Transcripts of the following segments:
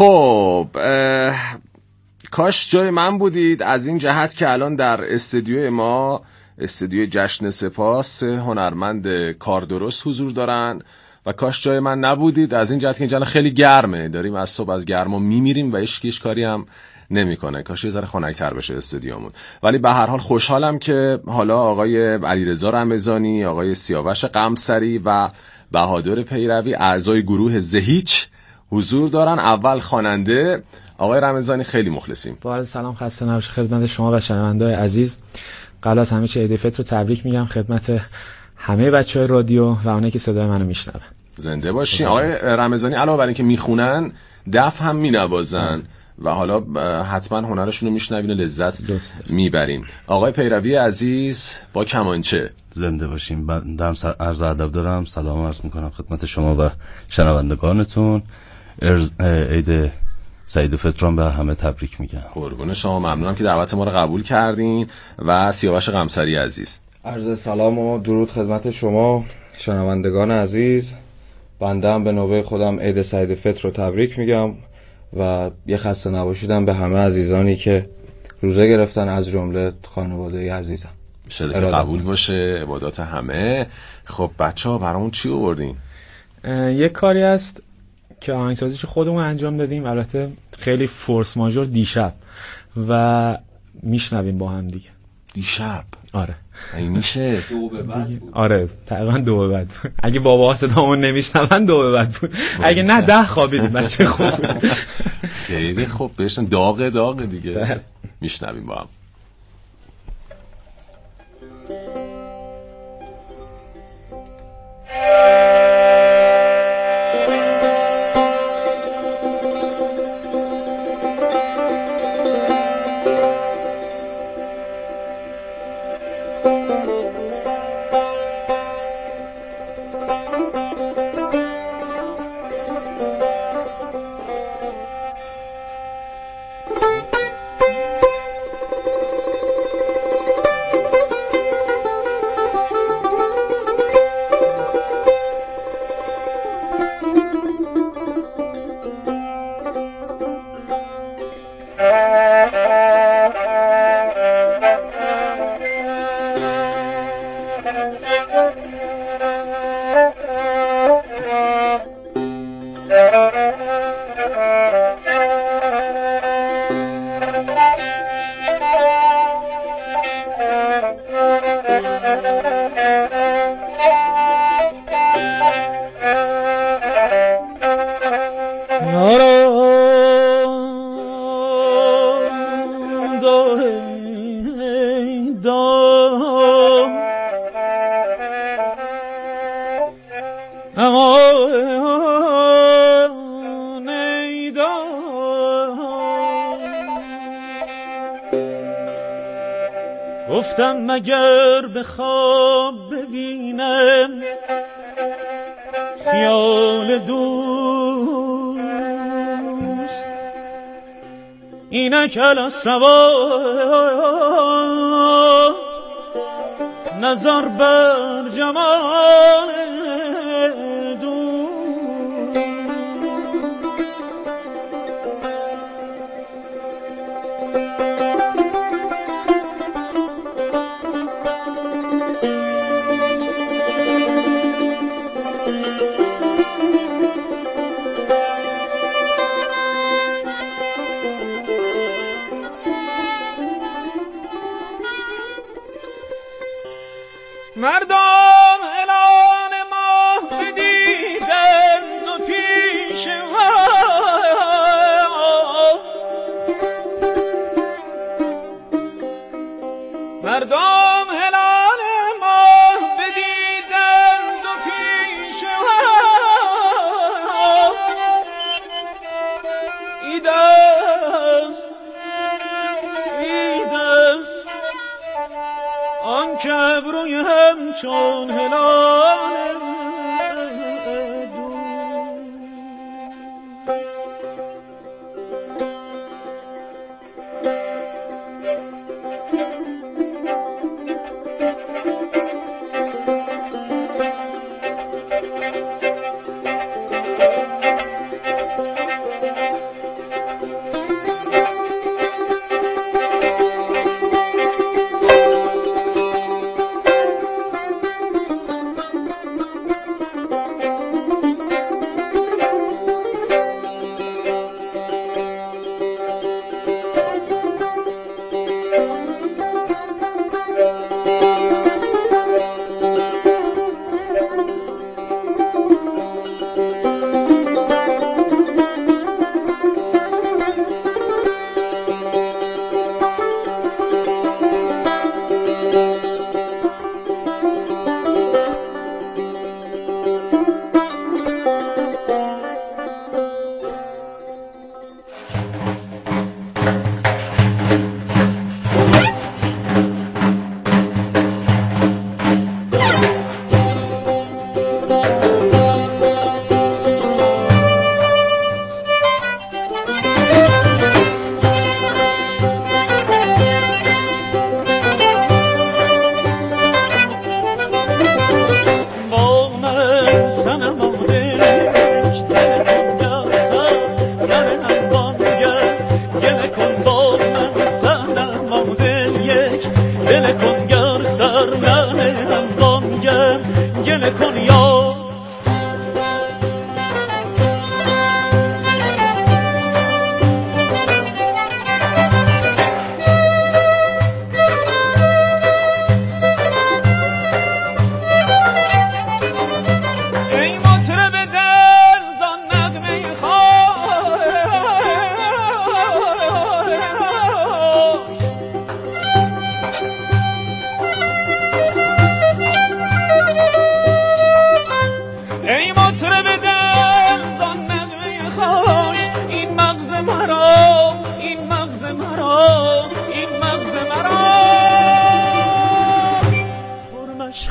خب کاش جای من بودید از این جهت که الان در استودیوی ما، استودیوی جشن سپاس، هنرمند کار درست حضور دارن و کاش جای من نبودید از این جهت که اینجا خیلی گرمه، داریم از صبح از گرما میمیریم و هیچ کاری هم نمیکنه. کاش یه ذره خنک‌تر بشه استودیومون. ولی به هر حال خوشحالم که حالا آقای علیرضا رمضانی، آقای سیاوش قمصری و بهادر پیروی اعضای گروه زهیچ حضور دارن. اول خواننده آقای رمضانی، خیلی مخلصیم. با عرض سلام، خسته نباشید خدمت شما و شنونده‌های عزیز. قبل از همه چی عید فطر رو تبریک میگم خدمت همه بچهای رادیو و اونایی که صدای منو میشنون. زنده باشین. آقای رمضانی علاوه بر اینکه میخونن، دف هم مینوازن و حالا حتما هنرشون رو میشنوین و لذت میبریم. آقای پیروی عزیز با کمانچه. زنده باشین. دم عرض ادب دارم، سلام عرض میکنم خدمت شما و شنوندگانتون. عید سعید فطران به همه تبریک میگم. قربون شما، ممنونم که دعوت ما رو قبول کردین. و سیاوش قمصری عزیز. عرض سلام و درود خدمت شما شنوندگان عزیز. بنده هم به نوبه خودم عید سعید فطر رو تبریک میگم و یه خسته نباشیدم به همه عزیزانی که روزه گرفتن، از جمله خانواده عزیزم. شده که قبول باشه عبادات همه. خب بچه‌ها برامون چی آوردین؟ یه کاری هست که آهنگسازیش خودمون انجام دادیم، البته خیلی فورس ماژور دیشب و میشنویم با هم دیگه. دیشب؟ آره. این میشه 2 به بعد بود. آره تقریبا 2 به بعد بود. اگه باباها صدامون نمیشنون 2 به بعد بود. اگه نه 10 خوابیدیم بچه خوب. خیلی خوب، بهشون داغ دیگه. میشنویم با هم. گفتم مگر به خواب ببینم خیال دوست، اینک الان سوا نظر بر جمال مردم اعلان ما بدیدن و پیش ما مردم اعلان ما بدیدن و پیش ما ایدست آن که ابروی همچون هلال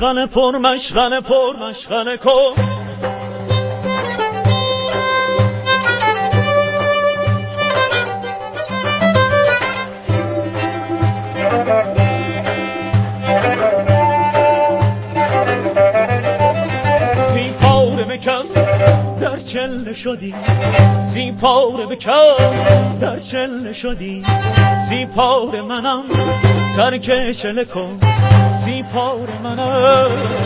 مشغله پر مشغله پر مشغله کن سی پاره بکف در چله شدی سی پاره بکف در چله شدی سی پاره منم ترک چله کن سی پاره منم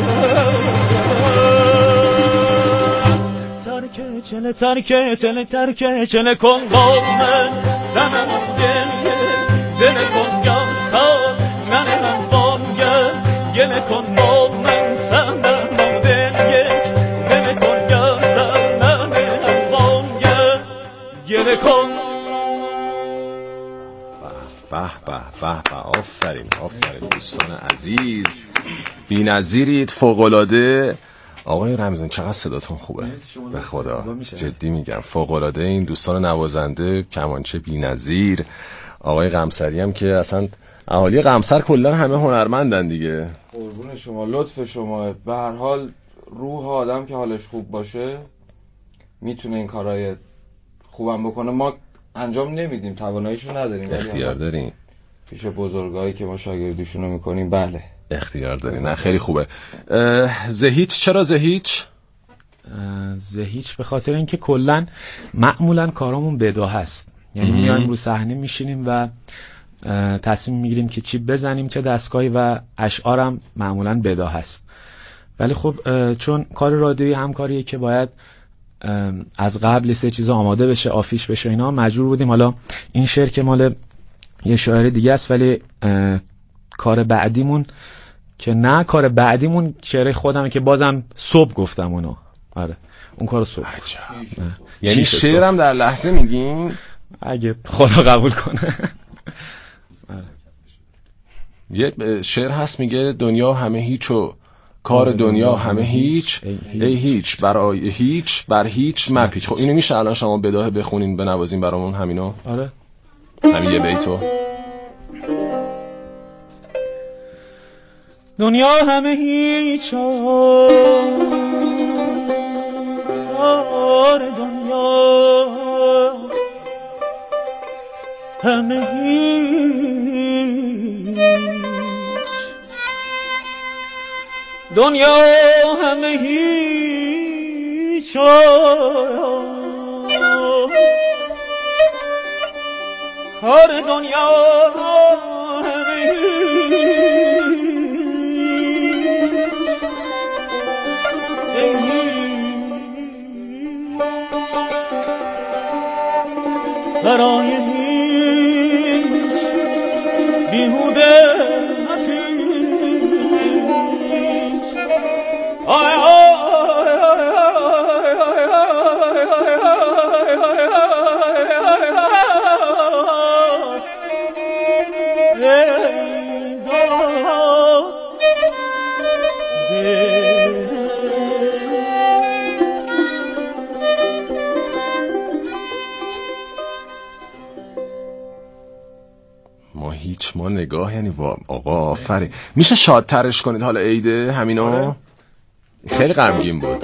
ترک چله کن با من سنم گله کن یا سا ننم بام گله کن با من سنم گله کن یا سا ننم بام گله کن. به به به به آفرین دوستان عزیز، بی‌نظیرید، فوق‌العاده. آقای رمضان چقدر صداتون خوبه، به خدا جدی میگم فوق‌العاده. این دوستان نوازنده، کمانچه بی‌نظیر، آقای قمصری هم که اصلا اهالی قمصر کلا همه هنرمندن دیگه. قربون شما، لطف شما. به هر حال روح آدم که حالش خوب باشه میتونه این کارهای خوبم بکنه. ما انجام نمیدیم، تواناییشو نداریم، اختیار داریم پیش بزرگایی که ما شاگردیشونو میکنیم. بله اختیار داریم. نه خیلی خوبه. زهیچ چرا زهیچ؟ زهیچ به خاطر اینکه کلا معمولا کارامون بداهه است. یعنی میایم رو صحنه میشینیم و تصمیم میگیریم که چی بزنیم چه دستگاهی و اشعارم معمولا بداهه است. ولی خب چون کار رادیویی همکاریه که باید از قبل سه چیزا آماده بشه، آفیش بشه، اینا مجبور بودیم. حالا این شعر که مال یه شاعر دیگه است، ولی کار بعدیمون شعر خودمه که بازم صبح گفتم اونو. آره اون کارو صبح. یعنی شعرم در لحظه میگین اگه خدا قبول کنه. یه شعر هست میگه دنیا همه هیچ و کار دنیا همه هیچ، ای هیچ برای هیچ بر هیچ مپیچ. خب اینو میشه الان شما بداهه بخونین بنوازین برامون همینو؟ آره همین یه بیتو. دنیا همه هیچ کار دنیا همه هیچ، دنیا همه هیچ کار دنیا همه برای هیچ بیهوده مپیچ. آی ما نگاه یعنی آقا آفرین. میشه شادترش کنید حالا عیده همینو؟ خیلی غمگین بود.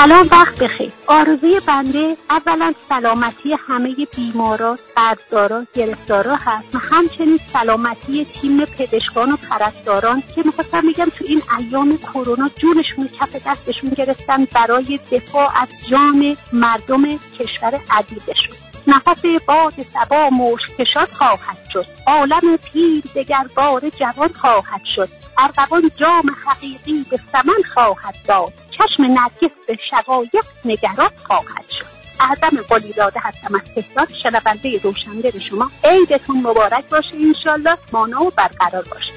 سلام، وقت بخیر. آرزوی بنده اولا سلامتی همه بیمارا، قرضدارا، گرفتارا هست و همچنین سلامتی تیم پزشکان و پرستاران که میخواستم بگم تو این ایام کرونا جونشون کف دستشون گرفتن برای دفاع از جان مردم کشور عزیزشون. نفس باد صبا مشکشان خواهد شد، عالم پیر دگر بار جوان خواهد شد، ارغوان جام حقیقی به ثمن خواهد داد، چشم نرگس به شقایق نگران خواهد شد. اعظم قلیزاده هستم از تهران، شنونده روشنگر شما. عیدتون مبارک باشه، انشالله مانا و برقرار باشه.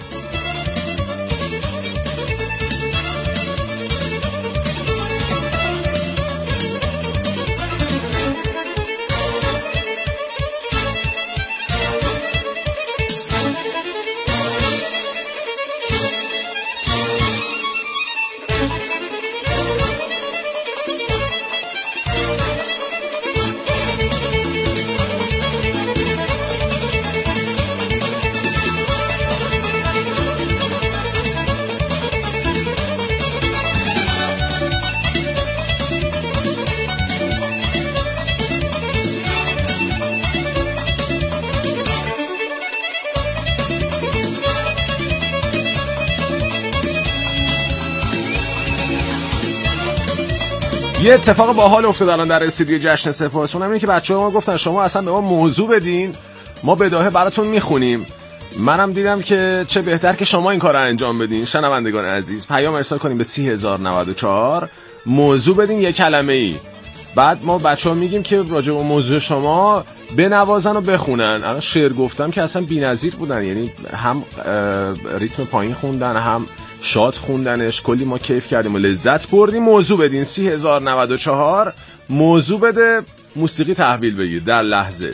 یه اتفاق باحال افتاد الان در استودیو جشن سپاس. اونم اینه که بچه‌ها ما گفتن شما اصلا به ما موضوع بدین، ما بداهه براتون میخونیم. منم دیدم که چه بهتر که شما این کار رو انجام بدین. شنوندگان عزیز، پیام ارسال کنیم به 30094، موضوع بدین یک کلمه‌ای. بعد ما بچه‌ها میگیم که راجع به موضوع شما بنوازن و بخونن. الان شعر گفتم که اصلا بی‌نظیر بودن، یعنی هم ریتم پایین خوندن، هم شاد خوندنش، کلی ما کیف کردیم و لذت بردیم. موضوع بدین 30094، موضوع بده، موسیقی تحویل بگیر در لحظه.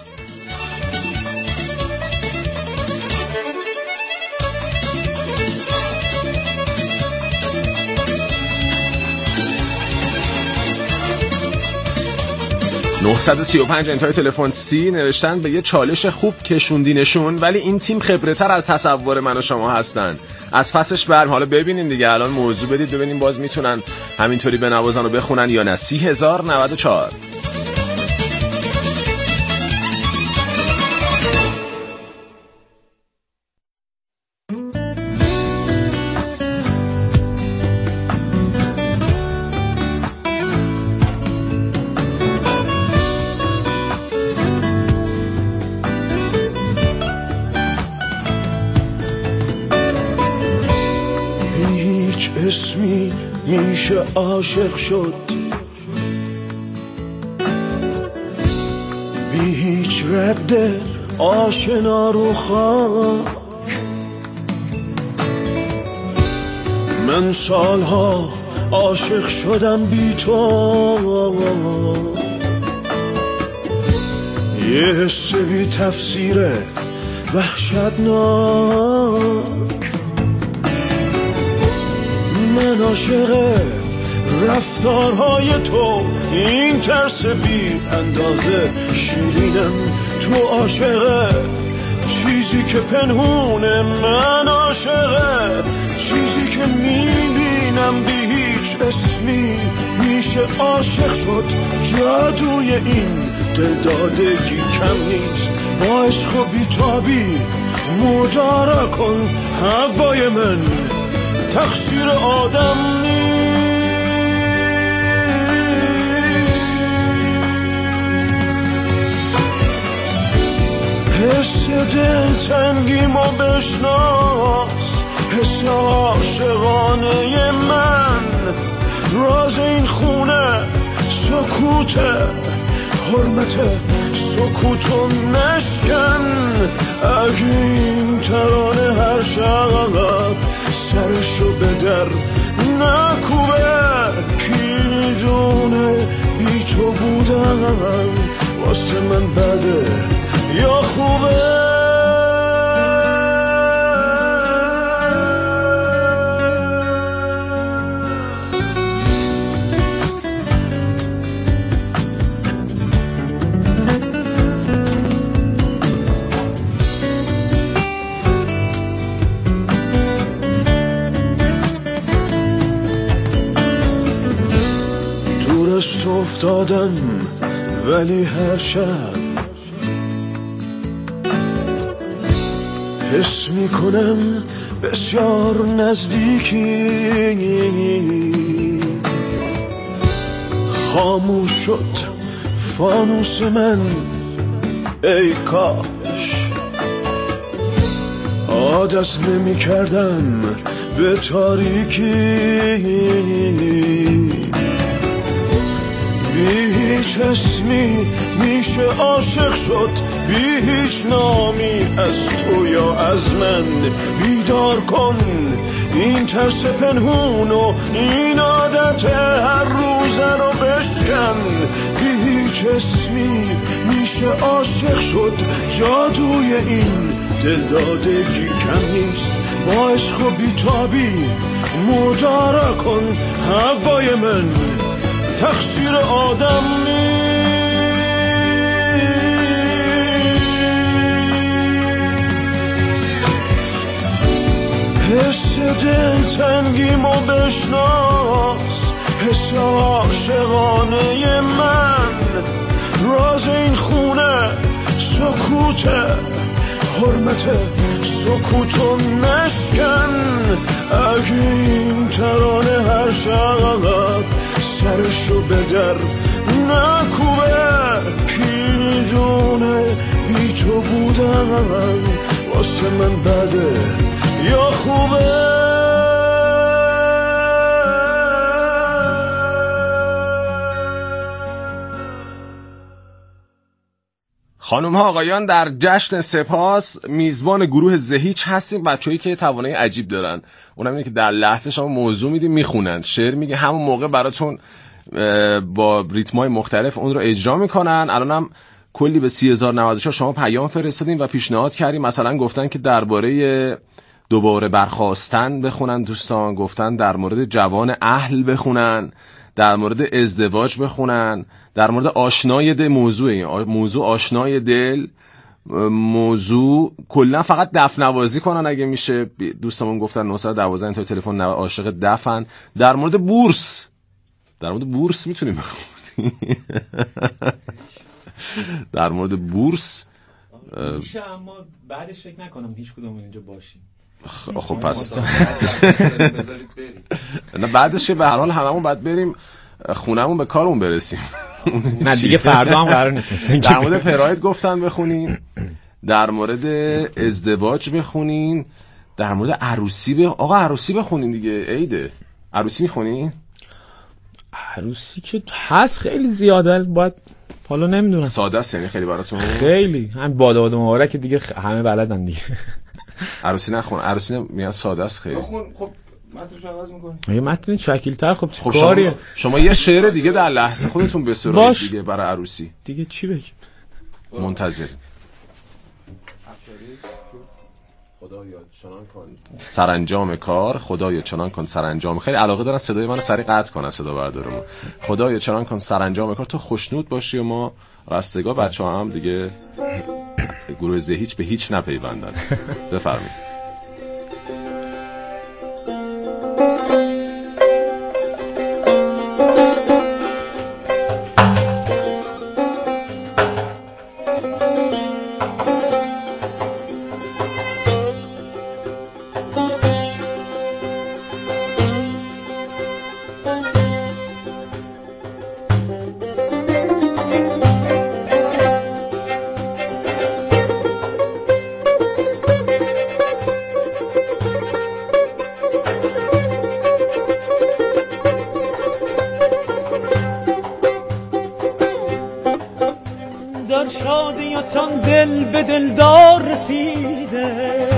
.935 انتهای تلفن 30 نوشتن به یه چالش خوب کشوندینشون، ولی این تیم خبره‌تر از تصور من و شما هستن. از پسش برم. حالا ببینیم دیگه، الان موضوع بدید ببینیم باز میتونن همینطوری بنوازن و بخونن یا نه. 30094. اسمی میشه عاشق شد، بی هیچ رد آشنا رو خاک. من سالها عاشق شدم بی تو، یه حس بی تفسیر وحشتناک. من عاشق رفتارهای تو، این ترس بی اندازه شیرینم. تو عاشق چیزی که پنهونه، من عاشق چیزی که میبینم. بی هیچ اسمی میشه عاشق شد، جادوی این دلدادگی کم نیست. با عشق و بیتابی مجارا کن هوای من، تقصیر آدم نیست. حس دلتنگی ما بشناس، حس عاشقانه من. راز این خونه سکوته، حرمت سکوتو نشکن. اگه این ترانه هر شب سرشو به در نکوبه، کی میدونه بی تو بودن واسه من بده یا خوبه. افتادم ولی هر شب حس میکنم بسیار نزدیکی. خاموش شد فانوس من ای کاش عادت نمی کردم به تاریکی. بی هیچ اسمی میشه عاشق شد، بی هیچ نامی از تو یا از من. بیدار کن این ترس پنهون و این عادت هر روزه رو بشکن. بی هیچ اسمی میشه عاشق شد، جادوی این دلدادگی کم نیست. با عشق و بیتابی مجارا کن هوای من، تقصیر آدم نیست. حس دلتنگیمو بشناس، حس عاشقانه من. راز این خونه سکوته، حرمت سکوتو نشکن. اگه این ترانه هر شب سرشو به در نکوبه، کی میدونه بی تو بودن واسه من بده یا خوبه. خانم ها آقایان، در جشن سپاس میزبان گروه زهیچ هستیم. بچه‌ای که توانایی عجیب دارن، اونم اینه که در لحظه شما موضوع میدین میخونن، شعر میگه همون موقع براتون با ریتمای مختلف اون رو اجرا میکنن. الانم کلی به 30,094 شما پیام فرستادین و پیشنهاد کردیم. مثلا گفتن که درباره دوباره برخاستن بخونن دوستان، گفتن در مورد جوان اهل بخونن، در مورد ازدواج بخونن، در مورد آشنای دل. موضوع آشنای دل، موضوع کلا فقط دف نوازی کنن اگه میشه. دوستمون گفتن 912 تا تلفن عاشق دفن. در مورد بورس، میتونیم بخونیم. در مورد بورس میشه، اما بعدش فکر نکنم هیچ کدوم اینجا باشیم. خب پس نه بعدش به هر حال هممون باید بریم خونمون، به کارمون برسیم. نه دیگه فردا هم قرار نیست. در مورد پراید گفتن بخونین، در مورد ازدواج بخونین، در مورد عروسی آقا عروسی بخونین دیگه. عیده عروسی میخونین؟ عروسی که هست خیلی زیاده، باید حالا نمیدونم. ساده است یعنی خیلی براتون؟ خیلی هم باد مبارک دیگه همه بلدن دیگه. عروسی نخون، عروسی میاد ساده است خیلی. خب متنش عوض می‌کنی. یه متن شکیل‌تر. خب کاریه. شما یه شعر دیگه در لحظه خودتون بسرایید دیگه برای عروسی. دیگه چی بگیم؟ منتظر. خدایا چنان کن سرانجام کار، خدایا چنان کن سرانجام. خیلی علاقه دارن صدای منو سریع قطع کنن صدا بردارم. خدایا چنان کن سرانجام کار، تو خوشنود باشی و ما رستگار. بچه‌ها هم دیگه گروه زهیچ به هیچ نپیوندن. بفرمایید. در شادیتان دل به دلدار رسیده،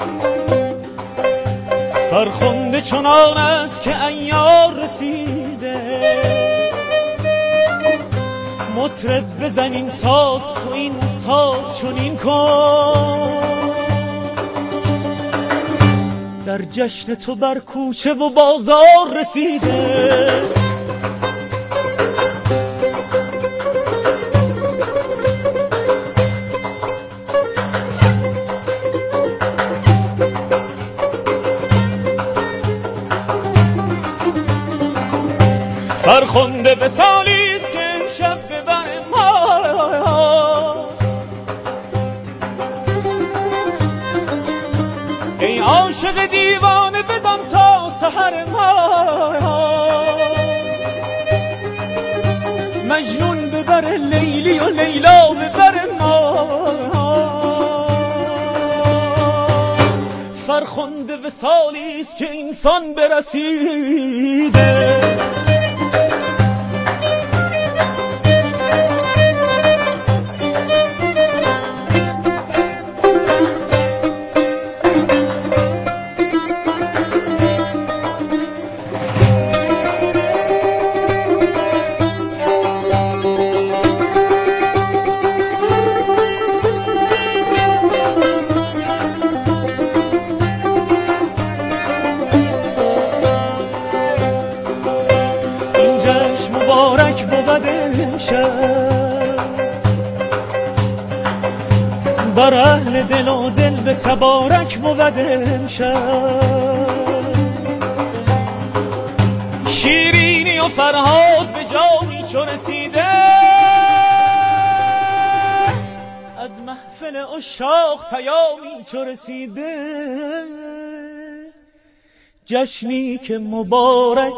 فرخنده چنان است که عیار رسیده. مطرب بزن این ساز تو این ساز چنین کن، در جشن تو بر کوچه و بازار رسیده. فرخنده به سالیست که عشق دیوانه بدان تا سحر ماست، مجنون ببر لیلی و لیلا ببر ما، فرخنده وصالیست که انسان برسیده. بر اهل دل و دل به تبارک بود امشب، شیرینی و فرهاد به جامی چو رسیده، از محفل عشاق پیامی چو رسیده، جشنی که مبارک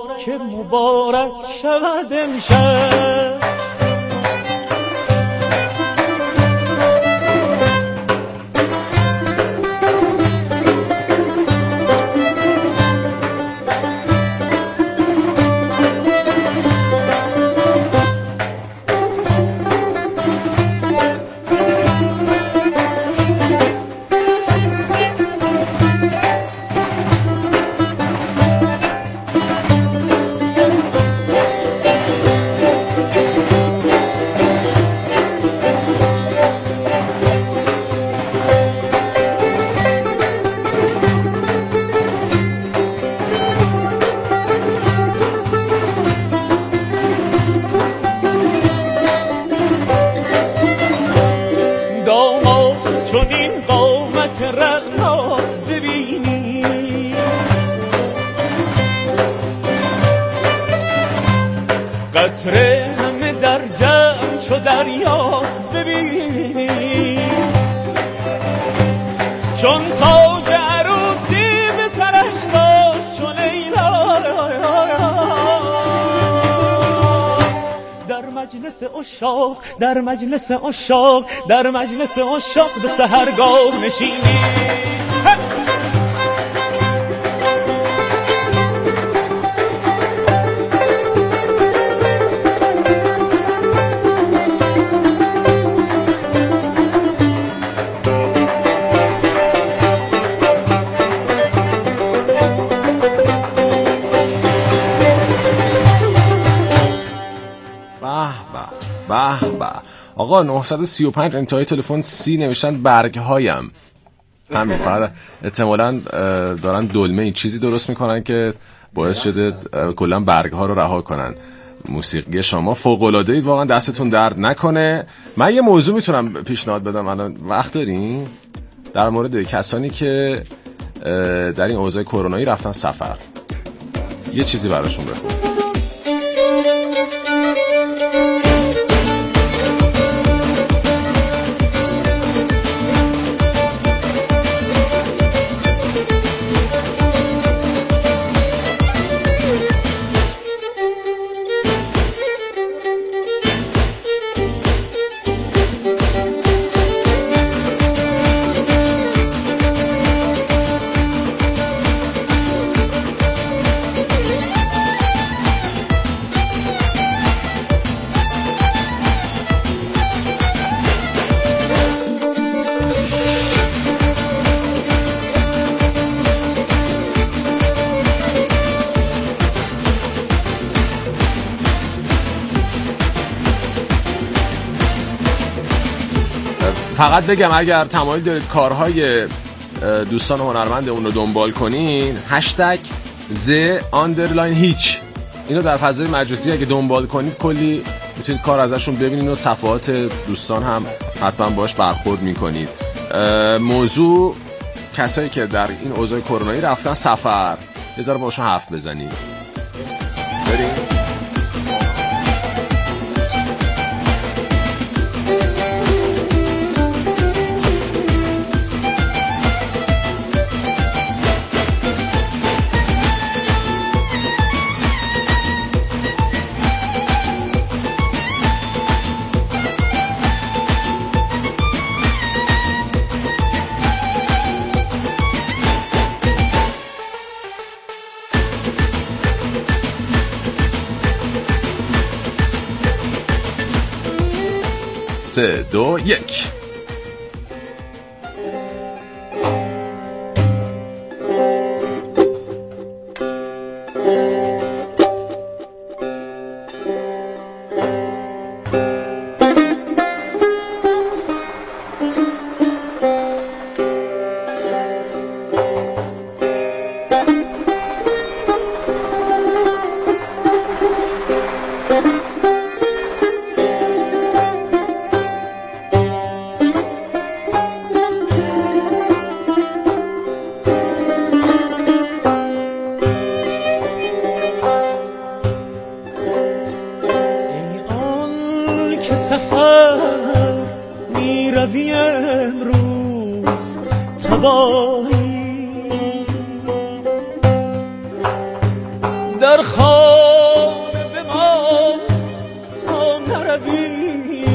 شود امشب. قطره همه در جمع چو دریاست ببینی، چون تاج عروسی به سرش داشت چو لیلا، در مجلس عشاق در مجلس عشاق در مجلس عشاق به سحرگاه نشینی. به آقا 935 انتهای تلفن 30 نوشتن برگ هایم، همین فقط احتمالاً دارن دلمه این چیزی درست میکنن که باعث شده کلا برگ ها رو رها کنن. موسیقی شما فوق العاده اید، واقعا دستتون درد نکنه. من یه موضوع میتونم پیشنهاد بدم، الان وقت دارین؟ در مورد کسانی که در این اوضاع کرونایی رفتن سفر، یه چیزی براشون بخونم. فقط بگم اگر تمایل دارید کارهای دوستان هنرمند اون رو دنبال کنین، هشتگ #هیچ اینو در فضای مجازی اگه دنبال کنید کلی میتونید کار ازشون ببینید و صفحات دوستان هم حتما باش برخورد میکنید. موضوع کسایی که در این اوضاع کرونایی رفتن سفر، یه ذره باشون حرف بزنید. بریم. 3 2 1. در خواب